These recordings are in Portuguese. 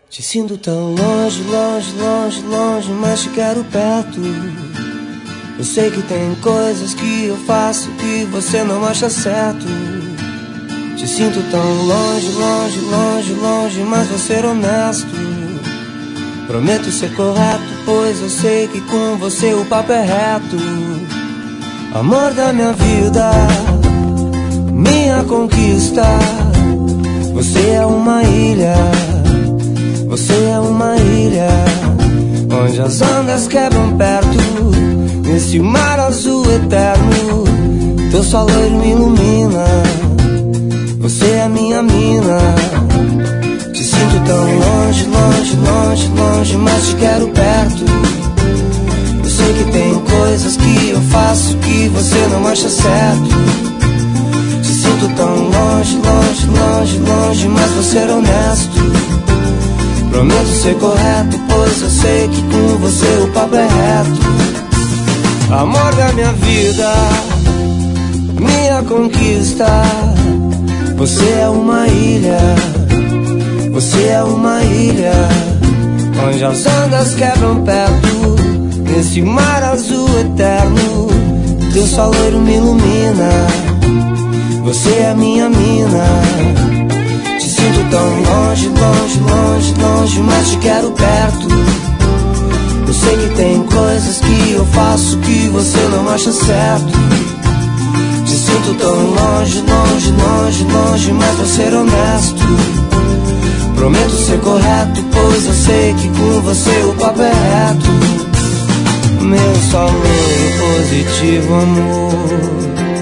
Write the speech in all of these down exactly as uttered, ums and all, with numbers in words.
Te sinto tão longe, longe, longe, longe, mas te quero perto. Eu sei que tem coisas que eu faço que você não acha certo. Te sinto tão longe, longe, longe, longe, mas vou ser honesto. Prometo ser correto, pois eu sei que com você o papo é reto. Amor da minha vida, minha conquista. Você é uma ilha, você é uma ilha, onde as ondas quebram perto, nesse mar azul eterno. Teu sol loiro me ilumina, você é minha mina. Te sinto tão longe, longe, longe, longe, mas te quero perto. Eu sei que tem coisas que eu faço que você não acha certo. Te sinto tão longe, longe, longe, longe, mas vou ser honesto. Prometo ser correto, pois eu sei que com você o papo é reto. Amor da minha vida, minha conquista. Você é uma ilha, você é uma ilha, onde as ondas quebram perto, nesse mar azul eterno. Teu sol loiro me ilumina, você é minha mina. Te sinto tão longe, longe, longe, longe, mas te quero perto. Eu sei que tem coisas que eu faço que você não acha certo. Te sinto tão longe, longe, longe, longe, mas vou ser honesto. Prometo ser correto, pois eu sei que com você o papo é reto. Meu sol loiro positivo, amor.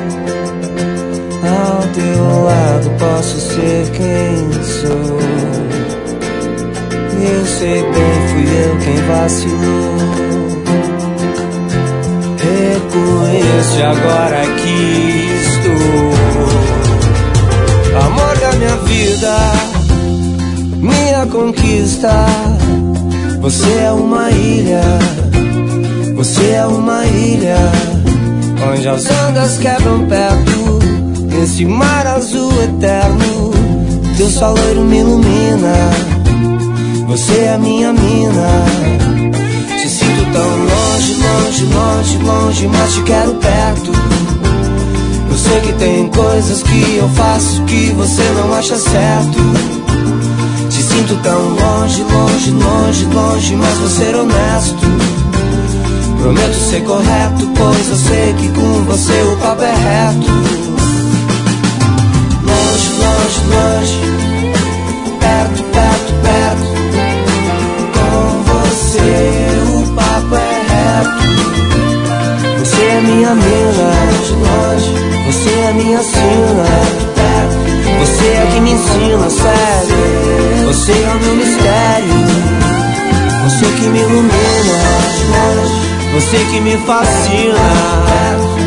Ao teu lado posso ser quem sou. Eu sei bem, fui eu quem vacilou. Reconheço, agora aqui estou. Amor da minha vida, minha conquista. Você é uma ilha, você é uma ilha, onde as ondas quebram perto, nesse mar azul eterno. Teu sol loiro me ilumina, você é minha mina. Te sinto tão longe, longe, longe, longe, mas te quero perto. Eu sei que tem coisas que eu faço que você não acha certo. Te sinto tão longe, longe, longe, longe, mas vou ser honesto. Prometo ser correto, pois eu sei que com você o papo é reto. Longe, longe, longe, perto, perto, perto. Com você o papo é reto. Você é minha mina, longe, longe. Você é minha sina, perto. Você é que me ensina, sério. Você é o meu mistério. Você que me ilumina, longe. Você que me fascina.